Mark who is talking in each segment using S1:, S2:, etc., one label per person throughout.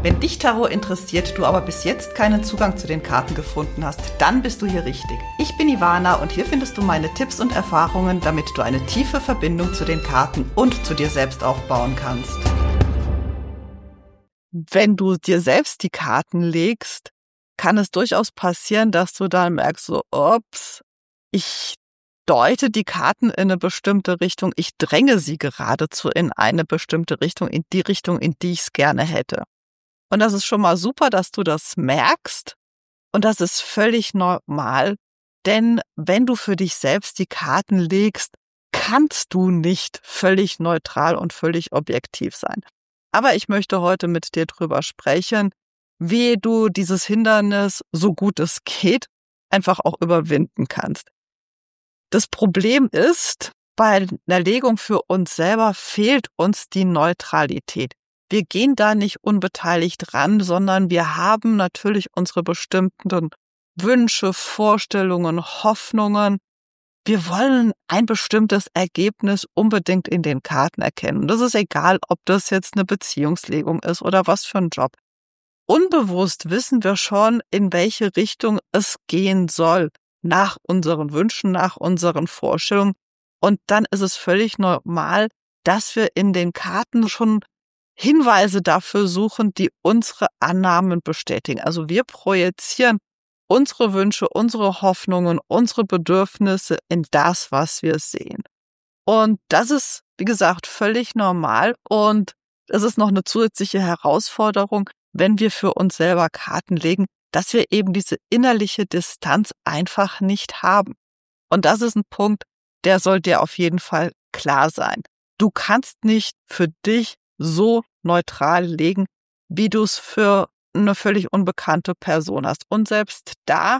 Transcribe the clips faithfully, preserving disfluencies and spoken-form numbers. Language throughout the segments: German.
S1: Wenn dich Tarot interessiert, du aber bis jetzt keinen Zugang zu den Karten gefunden hast, dann bist du hier richtig. Ich bin Ivana und hier findest du meine Tipps und Erfahrungen, damit du eine tiefe Verbindung zu den Karten und zu dir selbst aufbauen kannst.
S2: Wenn du dir selbst die Karten legst, kann es durchaus passieren, dass du dann merkst, so, ups, ich deute die Karten in eine bestimmte Richtung, ich dränge sie geradezu in eine bestimmte Richtung, in die Richtung, in die ich es gerne hätte. Und das ist schon mal super, dass du das merkst. Und das ist völlig normal, denn wenn du für dich selbst die Karten legst, kannst du nicht völlig neutral und völlig objektiv sein. Aber ich möchte heute mit dir drüber sprechen, wie du dieses Hindernis, so gut es geht, einfach auch überwinden kannst. Das Problem ist, bei einer Legung für uns selber fehlt uns die Neutralität. Wir gehen da nicht unbeteiligt ran, sondern wir haben natürlich unsere bestimmten Wünsche, Vorstellungen, Hoffnungen. Wir wollen ein bestimmtes Ergebnis unbedingt in den Karten erkennen. Und das ist egal, ob das jetzt eine Beziehungslegung ist oder was für ein Job. Unbewusst wissen wir schon, in welche Richtung es gehen soll, nach unseren Wünschen, nach unseren Vorstellungen. Und dann ist es völlig normal, dass wir in den Karten schon Hinweise dafür suchen, die unsere Annahmen bestätigen. Also wir projizieren unsere Wünsche, unsere Hoffnungen, unsere Bedürfnisse in das, was wir sehen. Und das ist, wie gesagt, völlig normal. Und es ist noch eine zusätzliche Herausforderung, wenn wir für uns selber Karten legen, dass wir eben diese innerliche Distanz einfach nicht haben. Und das ist ein Punkt, der soll dir auf jeden Fall klar sein. Du kannst nicht für dich so neutral legen, wie du es für eine völlig unbekannte Person hast. Und selbst da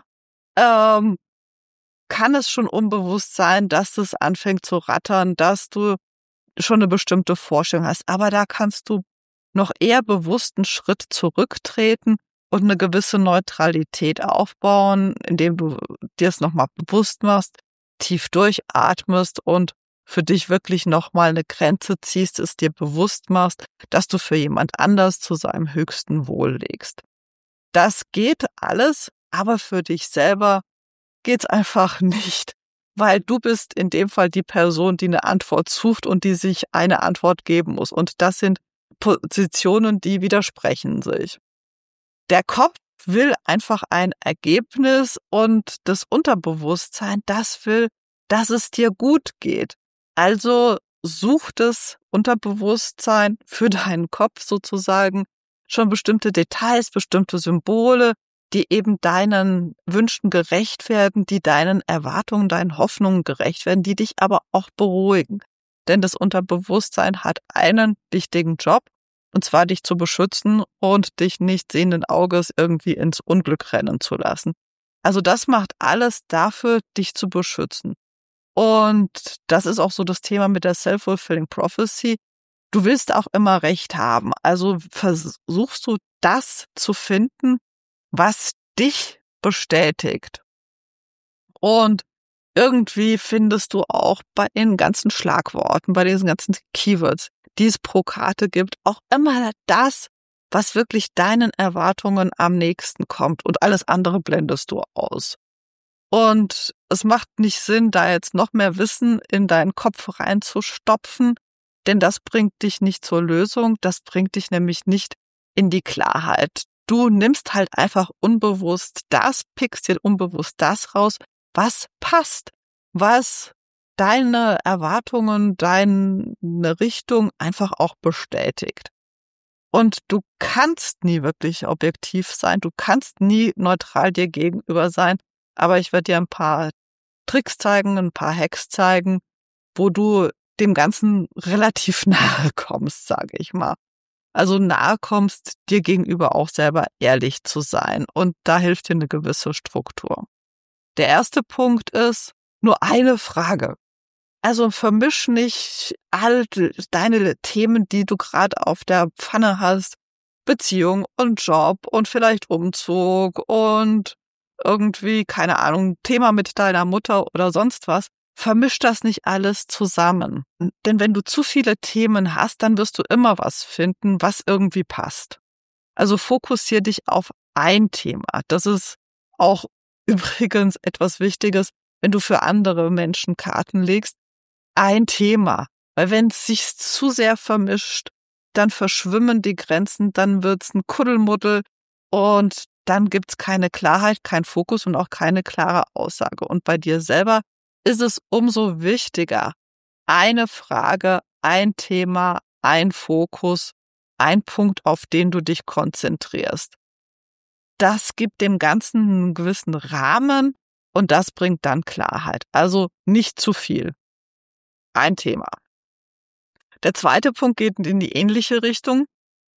S2: ähm, kann es schon unbewusst sein, dass es anfängt zu rattern, dass du schon eine bestimmte Vorstellung hast. Aber da kannst du noch eher bewusst einen Schritt zurücktreten und eine gewisse Neutralität aufbauen, indem du dir es nochmal bewusst machst, tief durchatmest und für dich wirklich nochmal eine Grenze ziehst, es dir bewusst machst, dass du für jemand anders zu seinem höchsten Wohl legst. Das geht alles, aber für dich selber geht's einfach nicht, weil du bist in dem Fall die Person, die eine Antwort sucht und die sich eine Antwort geben muss. Und das sind Positionen, die widersprechen sich. Der Kopf will einfach ein Ergebnis und das Unterbewusstsein, das will, dass es dir gut geht. Also such das Unterbewusstsein für deinen Kopf sozusagen schon bestimmte Details, bestimmte Symbole, die eben deinen Wünschen gerecht werden, die deinen Erwartungen, deinen Hoffnungen gerecht werden, die dich aber auch beruhigen. Denn das Unterbewusstsein hat einen wichtigen Job, und zwar dich zu beschützen und dich nicht sehenden Auges irgendwie ins Unglück rennen zu lassen. Also das macht alles dafür, dich zu beschützen. Und das ist auch so das Thema mit der Self-Fulfilling Prophecy. Du willst auch immer Recht haben. Also versuchst du das zu finden, was dich bestätigt. Und irgendwie findest du auch bei den ganzen Schlagworten, bei diesen ganzen Keywords, die es pro Karte gibt, auch immer das, was wirklich deinen Erwartungen am nächsten kommt. Und alles andere blendest du aus. Und es macht nicht Sinn, da jetzt noch mehr Wissen in deinen Kopf reinzustopfen, denn das bringt dich nicht zur Lösung, das bringt dich nämlich nicht in die Klarheit. Du nimmst halt einfach unbewusst das, pickst dir unbewusst das raus, was passt, was deine Erwartungen, deine Richtung einfach auch bestätigt. Und du kannst nie wirklich objektiv sein, du kannst nie neutral dir gegenüber sein, aber ich werde dir ein paar Tricks zeigen, ein paar Hacks zeigen, wo du dem Ganzen relativ nahe kommst, sage ich mal. Also nahe kommst, dir gegenüber auch selber ehrlich zu sein. Und da hilft dir eine gewisse Struktur. Der erste Punkt ist nur eine Frage. Also vermisch nicht all deine Themen, die du gerade auf der Pfanne hast. Beziehung und Job und vielleicht Umzug und irgendwie, keine Ahnung, Thema mit deiner Mutter oder sonst was. Vermisch das nicht alles zusammen. Denn wenn du zu viele Themen hast, dann wirst du immer was finden, was irgendwie passt. Also fokussier dich auf ein Thema. Das ist auch übrigens etwas Wichtiges, wenn du für andere Menschen Karten legst. Ein Thema. Weil wenn es sich zu sehr vermischt, dann verschwimmen die Grenzen, dann wird's ein Kuddelmuddel und dann gibt's keine Klarheit, kein Fokus und auch keine klare Aussage. Und bei dir selber ist es umso wichtiger, eine Frage, ein Thema, ein Fokus, ein Punkt, auf den du dich konzentrierst. Das gibt dem Ganzen einen gewissen Rahmen und das bringt dann Klarheit. Also nicht zu viel. Ein Thema. Der zweite Punkt geht in die ähnliche Richtung.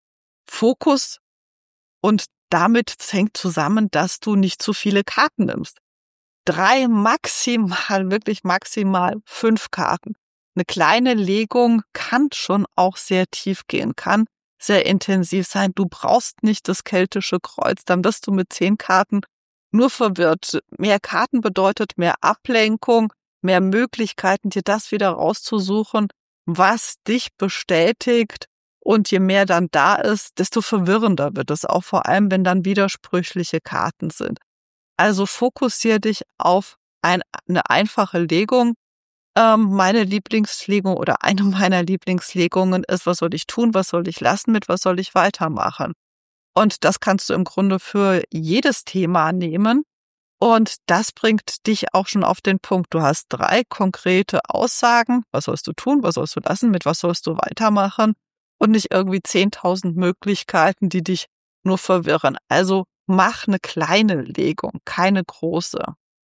S2: Fokus und damit hängt zusammen, dass du nicht zu viele Karten nimmst. Drei, maximal, wirklich maximal fünf Karten. Eine kleine Legung kann schon auch sehr tief gehen, kann sehr intensiv sein. Du brauchst nicht das keltische Kreuz, dann bist du mit zehn Karten nur verwirrt. Mehr Karten bedeutet mehr Ablenkung, mehr Möglichkeiten, dir das wieder rauszusuchen, was dich bestätigt. Und je mehr dann da ist, desto verwirrender wird es auch, vor allem wenn dann widersprüchliche Karten sind. Also fokussier dich auf ein, eine einfache Legung. Ähm, meine Lieblingslegung oder eine meiner Lieblingslegungen ist, was soll ich tun, was soll ich lassen, mit was soll ich weitermachen? Und das kannst du im Grunde für jedes Thema nehmen. Und das bringt dich auch schon auf den Punkt. Du hast drei konkrete Aussagen. Was sollst du tun, was sollst du lassen, mit was sollst du weitermachen? Und nicht irgendwie zehntausend Möglichkeiten, die dich nur verwirren. Also mach eine kleine Legung, keine große.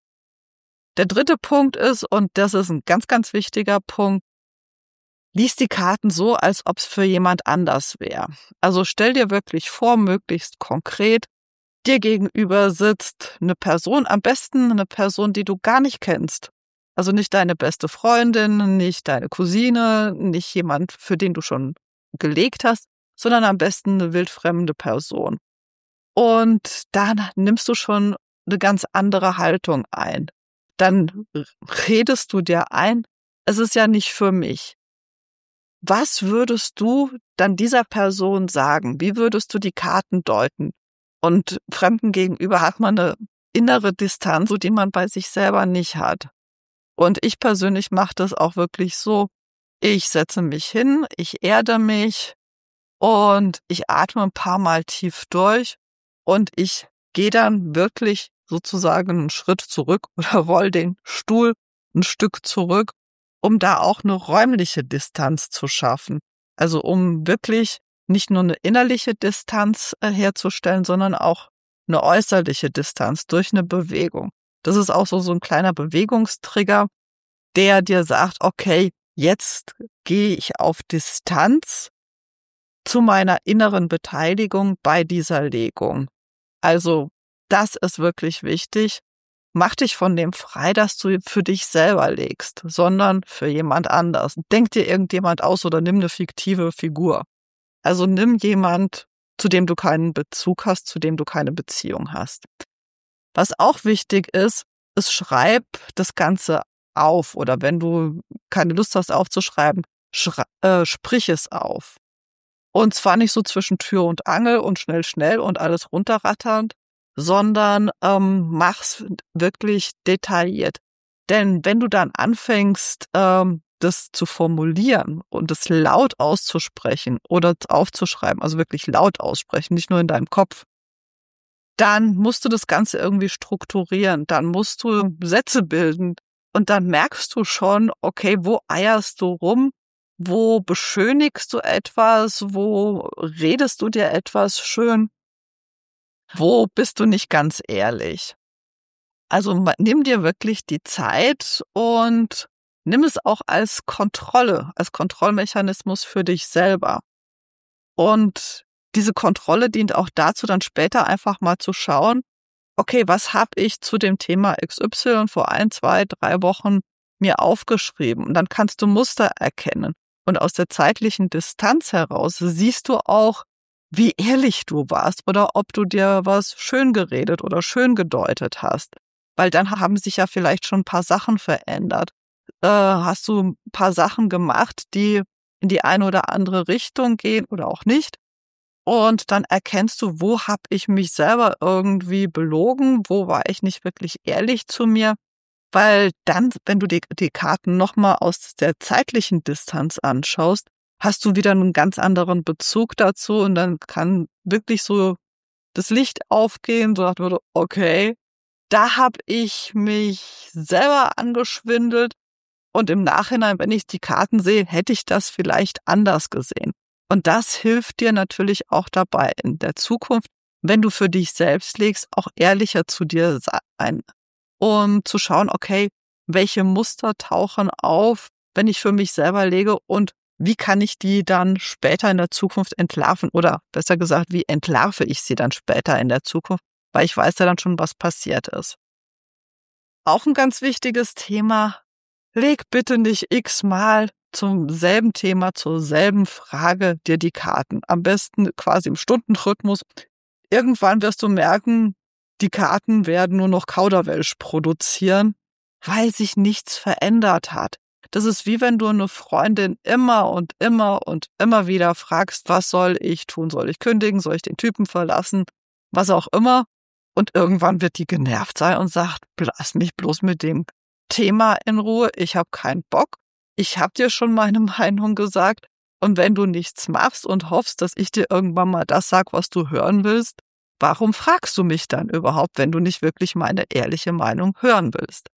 S2: Der dritte Punkt ist, und das ist ein ganz, ganz wichtiger Punkt, lies die Karten so, als ob es für jemand anders wäre. Also stell dir wirklich vor, möglichst konkret, dir gegenüber sitzt eine Person, am besten eine Person, die du gar nicht kennst. Also nicht deine beste Freundin, nicht deine Cousine, nicht jemand, für den du schon gelegt hast, sondern am besten eine wildfremde Person. Und dann nimmst du schon eine ganz andere Haltung ein. Dann redest du dir ein, es ist ja nicht für mich. Was würdest du dann dieser Person sagen? Wie würdest du die Karten deuten? Und Fremden gegenüber hat man eine innere Distanz, die man bei sich selber nicht hat. Und ich persönlich mache das auch wirklich so, ich setze mich hin, ich erde mich und ich atme ein paar Mal tief durch und ich gehe dann wirklich sozusagen einen Schritt zurück oder roll den Stuhl ein Stück zurück, um da auch eine räumliche Distanz zu schaffen. Also um wirklich nicht nur eine innerliche Distanz herzustellen, sondern auch eine äußerliche Distanz durch eine Bewegung. Das ist auch so, so ein kleiner Bewegungstrigger, der dir sagt, okay, jetzt gehe ich auf Distanz zu meiner inneren Beteiligung bei dieser Legung. Also das ist wirklich wichtig. Mach dich von dem frei, dass du für dich selber legst, sondern für jemand anders. Denk dir irgendjemand aus oder nimm eine fiktive Figur. Also nimm jemand, zu dem du keinen Bezug hast, zu dem du keine Beziehung hast. Was auch wichtig ist, ist, schreib das Ganze auf. Oder wenn du keine Lust hast aufzuschreiben, schra- äh, sprich es auf. Und zwar nicht so zwischen Tür und Angel und schnell, schnell und alles runterratternd, sondern ähm, mach's wirklich detailliert. Denn wenn du dann anfängst, ähm, das zu formulieren und es laut auszusprechen oder aufzuschreiben, also wirklich laut aussprechen, nicht nur in deinem Kopf, dann musst du das Ganze irgendwie strukturieren, dann musst du Sätze bilden und dann merkst du schon, okay, wo eierst du rum, wo beschönigst du etwas, wo redest du dir etwas schön, wo bist du nicht ganz ehrlich. Also nimm dir wirklich die Zeit und nimm es auch als Kontrolle, als Kontrollmechanismus für dich selber. Und diese Kontrolle dient auch dazu, dann später einfach mal zu schauen, okay, was habe ich zu dem Thema X Y vor ein, zwei, drei Wochen mir aufgeschrieben? Und dann kannst du Muster erkennen. Und aus der zeitlichen Distanz heraus siehst du auch, wie ehrlich du warst oder ob du dir was schön geredet oder schön gedeutet hast. Weil dann haben sich ja vielleicht schon ein paar Sachen verändert. Äh, hast du ein paar Sachen gemacht, die in die eine oder andere Richtung gehen oder auch nicht. Und dann erkennst du, wo habe ich mich selber irgendwie belogen, wo war ich nicht wirklich ehrlich zu mir. Weil dann, wenn du die, die Karten nochmal aus der zeitlichen Distanz anschaust, hast du wieder einen ganz anderen Bezug dazu und dann kann wirklich so das Licht aufgehen, so nach dem Motto, okay, da habe ich mich selber angeschwindelt und im Nachhinein, wenn ich die Karten sehe, hätte ich das vielleicht anders gesehen. Und das hilft dir natürlich auch dabei, in der Zukunft, wenn du für dich selbst legst, auch ehrlicher zu dir sein, um zu schauen, okay, welche Muster tauchen auf, wenn ich für mich selber lege und wie kann ich die dann später in der Zukunft entlarven oder besser gesagt, wie entlarve ich sie dann später in der Zukunft, weil ich weiß ja dann schon, was passiert ist. Auch ein ganz wichtiges Thema, leg bitte nicht x-mal zum selben Thema, zur selben Frage dir die Karten. Am besten quasi im Stundenrhythmus. Irgendwann wirst du merken, die Karten werden nur noch Kauderwelsch produzieren, weil sich nichts verändert hat. Das ist wie wenn du eine Freundin immer und immer und immer wieder fragst, was soll ich tun? Soll ich kündigen? Soll ich den Typen verlassen? Was auch immer. Und irgendwann wird die genervt sein und sagt, lass mich bloß mit dem Thema in Ruhe. Ich habe keinen Bock. Ich habe dir schon meine Meinung gesagt. Und wenn du nichts machst und hoffst, dass ich dir irgendwann mal das sag, was du hören willst, warum fragst du mich dann überhaupt, wenn du nicht wirklich meine ehrliche Meinung hören willst?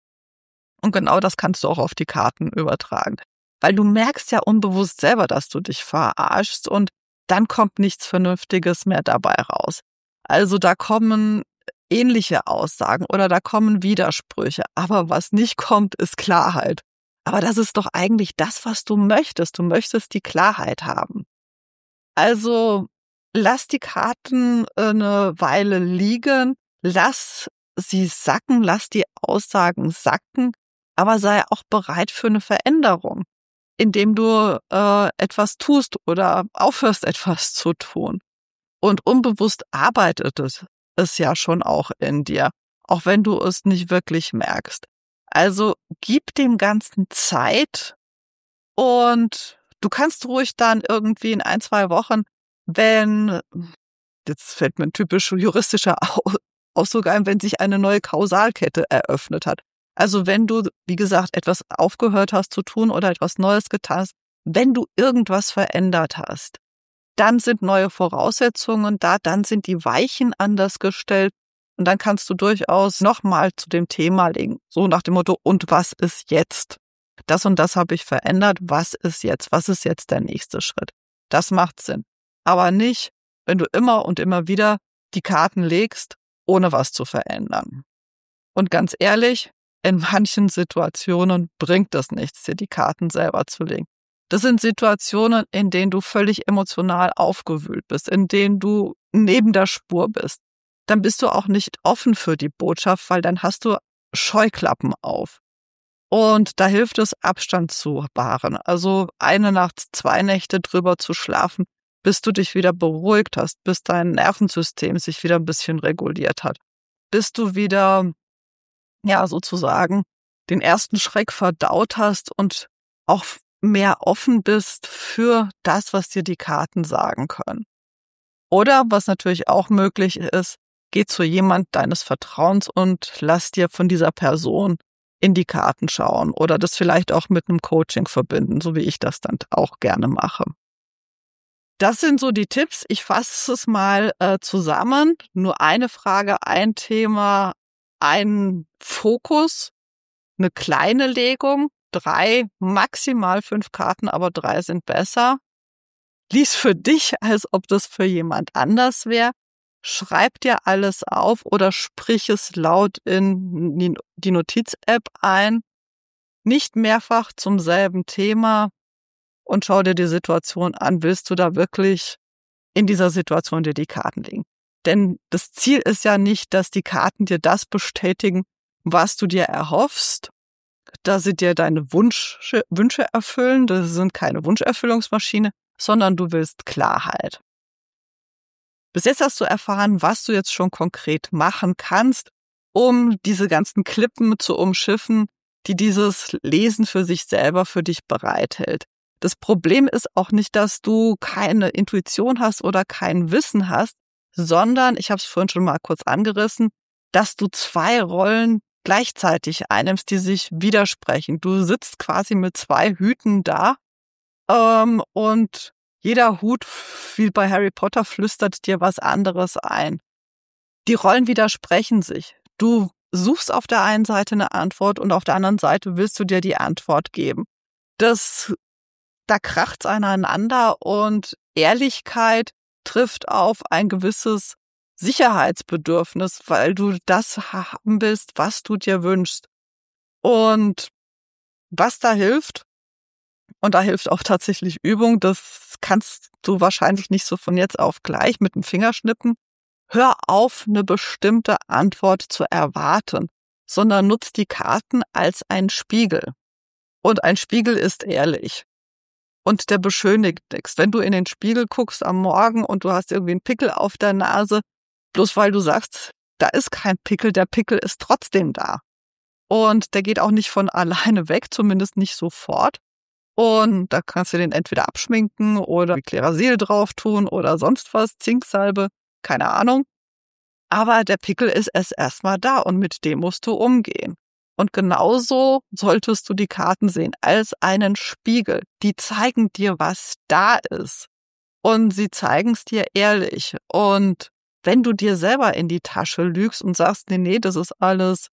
S2: Und genau das kannst du auch auf die Karten übertragen. Weil du merkst ja unbewusst selber, dass du dich verarschst und dann kommt nichts Vernünftiges mehr dabei raus. Also da kommen ähnliche Aussagen oder da kommen Widersprüche. Aber was nicht kommt, ist Klarheit. Aber das ist doch eigentlich das, was du möchtest. Du möchtest die Klarheit haben. Also lass die Karten eine Weile liegen, lass sie sacken, lass die Aussagen sacken, aber sei auch bereit für eine Veränderung, indem du äh, etwas tust oder aufhörst, etwas zu tun. Und unbewusst arbeitet es, es ja schon auch in dir, auch wenn du es nicht wirklich merkst. Also gib dem Ganzen Zeit und du kannst ruhig dann irgendwie in ein, zwei Wochen, wenn, jetzt fällt mir ein typisch juristischer Ausdruck ein, wenn sich eine neue Kausalkette eröffnet hat. Also wenn du, wie gesagt, etwas aufgehört hast zu tun oder etwas Neues getan hast, wenn du irgendwas verändert hast, dann sind neue Voraussetzungen da, dann sind die Weichen anders gestellt und dann kannst du durchaus nochmal zu dem Thema legen. So nach dem Motto, und was ist jetzt? Das und das habe ich verändert, was ist jetzt? Was ist jetzt der nächste Schritt? Das macht Sinn. Aber nicht, wenn du immer und immer wieder die Karten legst, ohne was zu verändern. Und ganz ehrlich, in manchen Situationen bringt es nichts, dir die Karten selber zu legen. Das sind Situationen, in denen du völlig emotional aufgewühlt bist, in denen du neben der Spur bist. Dann bist du auch nicht offen für die Botschaft, weil dann hast du Scheuklappen auf. Und da hilft es, Abstand zu wahren. Also eine Nacht, zwei Nächte drüber zu schlafen, bis du dich wieder beruhigt hast, bis dein Nervensystem sich wieder ein bisschen reguliert hat, bis du wieder, ja, sozusagen den ersten Schreck verdaut hast und auch mehr offen bist für das, was dir die Karten sagen können. Oder, was natürlich auch möglich ist, geh zu jemand deines Vertrauens und lass dir von dieser Person in die Karten schauen oder das vielleicht auch mit einem Coaching verbinden, so wie ich das dann auch gerne mache. Das sind so die Tipps. Ich fasse es mal äh, zusammen. Nur eine Frage, ein Thema, ein Fokus, eine kleine Legung, drei, maximal fünf Karten, aber drei sind besser. Lies für dich, als ob das für jemand anders wäre. Schreib dir alles auf oder sprich es laut in die Notiz-App ein. Nicht mehrfach zum selben Thema. Und schau dir die Situation an. Willst du da wirklich in dieser Situation dir die Karten legen? Denn das Ziel ist ja nicht, dass die Karten dir das bestätigen, was du dir erhoffst, dass sie dir deine Wunsch, Wünsche erfüllen. Das sind keine Wunscherfüllungsmaschine, sondern du willst Klarheit. Bis jetzt hast du erfahren, was du jetzt schon konkret machen kannst, um diese ganzen Klippen zu umschiffen, die dieses Lesen für sich selber für dich bereithält. Das Problem ist auch nicht, dass du keine Intuition hast oder kein Wissen hast, sondern, ich habe es vorhin schon mal kurz angerissen, dass du zwei Rollen gleichzeitig einnimmst, die sich widersprechen. Du sitzt quasi mit zwei Hüten da ähm, und jeder Hut, wie bei Harry Potter, flüstert dir was anderes ein. Die Rollen widersprechen sich. Du suchst auf der einen Seite eine Antwort und auf der anderen Seite willst du dir die Antwort geben. Das, da kracht's aneinander und Ehrlichkeit trifft auf ein gewisses Sicherheitsbedürfnis, weil du das haben willst, was du dir wünschst. Und was da hilft, und da hilft auch tatsächlich Übung, das kannst du wahrscheinlich nicht so von jetzt auf gleich mit dem Fingerschnippen. Hör auf, eine bestimmte Antwort zu erwarten, sondern nutz die Karten als ein Spiegel. Und ein Spiegel ist ehrlich. Und der beschönigt nichts. Wenn du in den Spiegel guckst am Morgen und du hast irgendwie einen Pickel auf der Nase, bloß weil du sagst, da ist kein Pickel, der Pickel ist trotzdem da. Und der geht auch nicht von alleine weg, zumindest nicht sofort. Und da kannst du den entweder abschminken oder Klerasil drauf tun oder sonst was, Zinksalbe, keine Ahnung. Aber der Pickel ist erst erstmal da und mit dem musst du umgehen. Und genauso solltest du die Karten sehen, als einen Spiegel. Die zeigen dir, was da ist. Und sie zeigen es dir ehrlich. Und wenn du dir selber in die Tasche lügst und sagst, nee, nee, das ist alles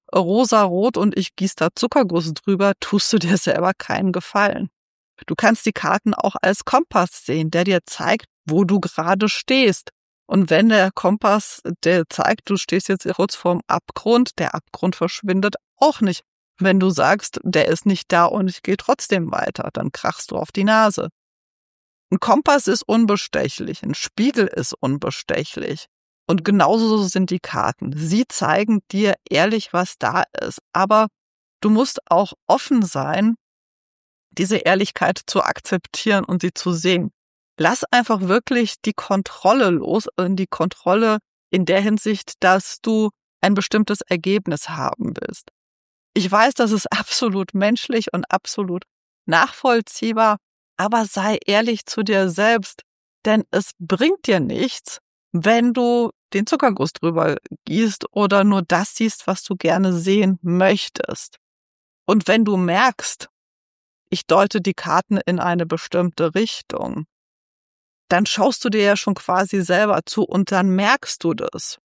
S2: rosarot und ich gieße da Zuckerguss drüber, tust du dir selber keinen Gefallen. Du kannst die Karten auch als Kompass sehen, der dir zeigt, wo du gerade stehst. Und wenn der Kompass, der zeigt, du stehst jetzt kurz vorm Abgrund, der Abgrund verschwindet auch nicht. Wenn du sagst, der ist nicht da und ich gehe trotzdem weiter, dann krachst du auf die Nase. Ein Kompass ist unbestechlich, ein Spiegel ist unbestechlich. Und genauso sind die Karten. Sie zeigen dir ehrlich, was da ist. Aber du musst auch offen sein, diese Ehrlichkeit zu akzeptieren und sie zu sehen. Lass einfach wirklich die Kontrolle los, die Kontrolle in der Hinsicht, dass du ein bestimmtes Ergebnis haben willst. Ich weiß, das ist absolut menschlich und absolut nachvollziehbar, aber sei ehrlich zu dir selbst, denn es bringt dir nichts, wenn du den Zuckerguss drüber gießt oder nur das siehst, was du gerne sehen möchtest. Und wenn du merkst, ich deute die Karten in eine bestimmte Richtung, dann schaust du dir ja schon quasi selber zu und dann merkst du das.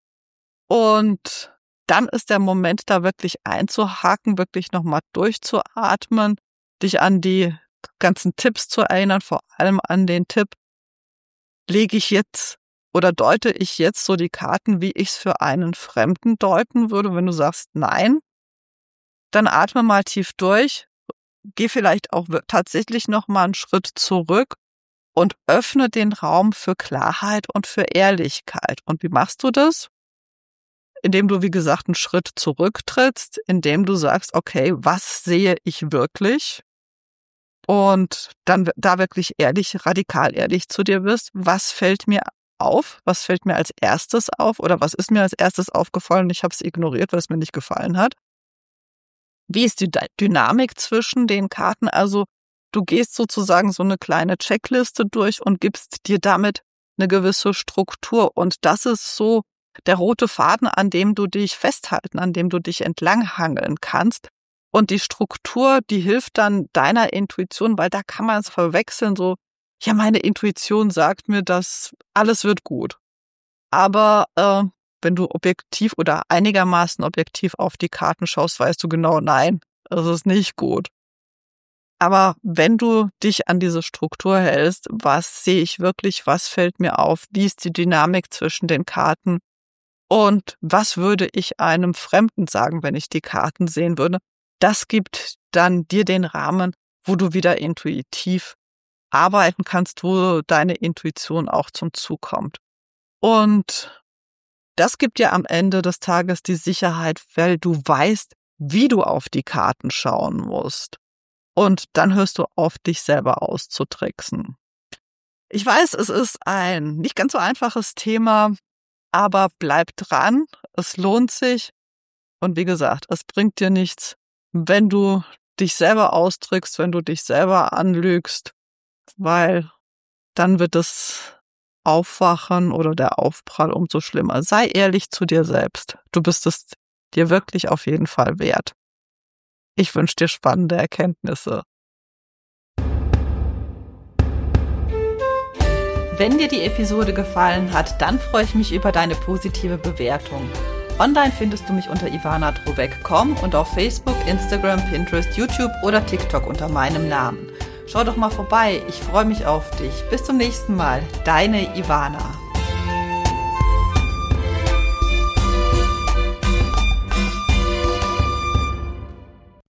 S2: Und dann ist der Moment, da wirklich einzuhaken, wirklich nochmal durchzuatmen, dich an die ganzen Tipps zu erinnern, vor allem an den Tipp, lege ich jetzt oder deute ich jetzt so die Karten, wie ich es für einen Fremden deuten würde. Wenn du sagst nein, dann atme mal tief durch, geh vielleicht auch tatsächlich nochmal einen Schritt zurück und öffne den Raum für Klarheit und für Ehrlichkeit. Und wie machst du das? Indem du, wie gesagt, einen Schritt zurücktrittst, indem du sagst, okay, was sehe ich wirklich? Und dann da wirklich ehrlich, radikal ehrlich zu dir wirst, was fällt mir auf? Was fällt mir als erstes auf? Oder was ist mir als erstes aufgefallen? Ich habe es ignoriert, weil es mir nicht gefallen hat. Wie ist die Dynamik zwischen den Karten? Also du gehst sozusagen so eine kleine Checkliste durch und gibst dir damit eine gewisse Struktur. Und das ist so der rote Faden, an dem du dich festhalten, an dem du dich entlanghangeln kannst. Und die Struktur, die hilft dann deiner Intuition, weil da kann man es verwechseln, so, ja, meine Intuition sagt mir, dass alles wird gut. Aber äh, wenn du objektiv oder einigermaßen objektiv auf die Karten schaust, weißt du genau, nein, es ist nicht gut. Aber wenn du dich an diese Struktur hältst, was sehe ich wirklich, was fällt mir auf, wie ist die Dynamik zwischen den Karten und was würde ich einem Fremden sagen, wenn ich die Karten sehen würde, das gibt dann dir den Rahmen, wo du wieder intuitiv arbeiten kannst, wo deine Intuition auch zum Zug kommt. Und das gibt dir am Ende des Tages die Sicherheit, weil du weißt, wie du auf die Karten schauen musst. Und dann hörst du auf, dich selber auszutricksen. Ich weiß, es ist ein nicht ganz so einfaches Thema, aber bleib dran, es lohnt sich. Und wie gesagt, es bringt dir nichts, wenn du dich selber austrickst, wenn du dich selber anlügst. weil dann wird das Aufwachen oder der Aufprall umso schlimmer. Sei ehrlich zu dir selbst. Du bist es dir wirklich auf jeden Fall wert. Ich wünsche dir spannende Erkenntnisse.
S1: Wenn dir die Episode gefallen hat, dann freue ich mich über deine positive Bewertung. Online findest du mich unter ivana drobek punkt com und auf Facebook, Instagram, Pinterest, YouTube oder TikTok unter meinem Namen. Schau doch mal vorbei, ich freue mich auf dich. Bis zum nächsten Mal, deine Ivana.